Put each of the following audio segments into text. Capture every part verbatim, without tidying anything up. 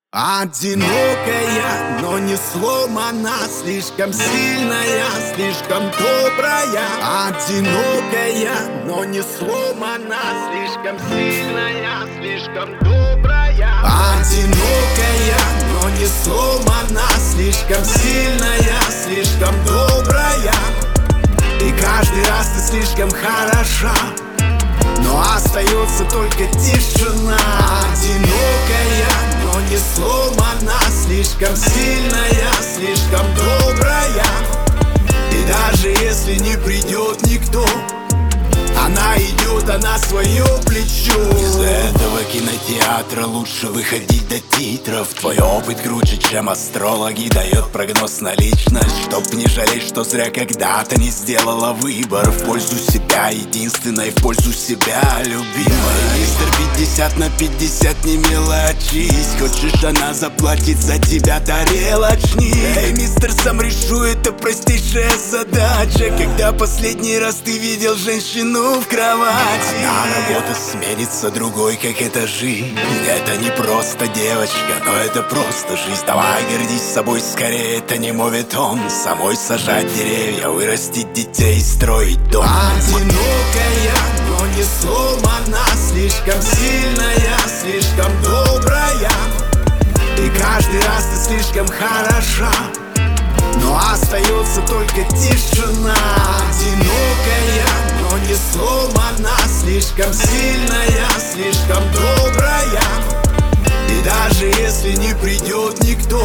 Одинокая, но не сломана, слишком сильная, слишком добрая. Одинокая, но не сломана, слишком сильная, слишком добрая. Одинокая, но не сломана, слишком сильная, слишком добрая. И каждый раз ты слишком хороша, но остается только тишина. Одинокая, но не сломана, слишком сильная, слишком добрая. И даже если не придет никто, она идет, она свое плечо. Из этого кинотеатра лучше выходить до титров. Твой опыт круче, чем астрологи, дает прогноз на личность. Чтоб не жалеть, что зря когда-то не сделала выбор в пользу себя, единственной в пользу себя, любимой. Мистер пятьдесят на пятьдесят, не мелочись. Хочешь, она заплатит за тебя тарелочник. Эй, мистер, сам решу, это простейшая задача. Когда последний раз ты видел женщину в кровати? Одна работа сменится другой, как это жизнь. Это не просто девочка, но это просто жизнь. Давай гордись собой скорее, это не моветон. Самой сажать деревья, вырастить детей, строить дом. Одинокая, но не сломана, слишком сильная, слишком добрая. И каждый раз ты слишком хороша, но остается только тишина. Одинокая, но не сломана, слишком сильная, слишком добрая. И даже если не придет никто,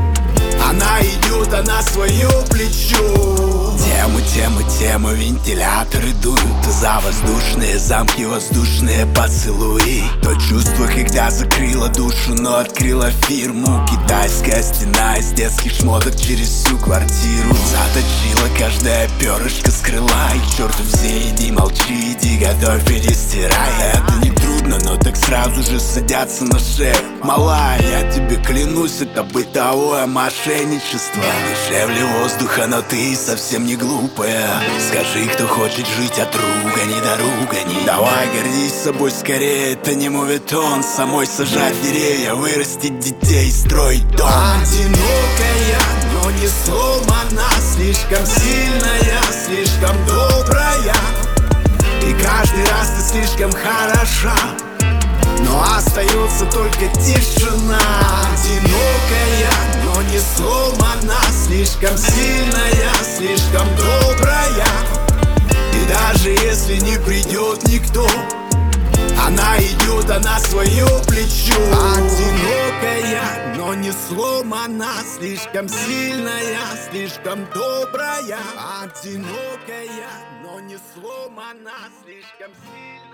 она идет, она свое плечо. Темы, темы, темы, вентиляторы дуют за воздушные замки, воздушные поцелуи. То чувство, когда закрыла душу, но открыла фирму. Китайская стена из детских шмоток через всю квартиру. Заточила каждое перышко с крыла. И к черту все, иди, молчи, иди, готовь, перестирай. Это не трудно, но так сразу же садятся на шею. Малая, я тебе клянусь, это бытовое мошенничество. Дешевле воздуха, но ты совсем не глупая. Скажи, кто хочет жить от ругани до ругани. Давай гордись собой скорее, это не моветон. Самой сажать деревья, вырастить детей, строить дом. Одинокая, но не сломана, слишком сильная, слишком добрая. И каждый раз ты слишком хороша, но остается только тишина. Одинокая, но не сломана, слишком сильная, слишком добрая. И даже если не придет никто, она идет, она свое плечо. Одинокая, но не сломана, слишком сильная, слишком добрая. Одинокая, но не сломана, слишком сильная.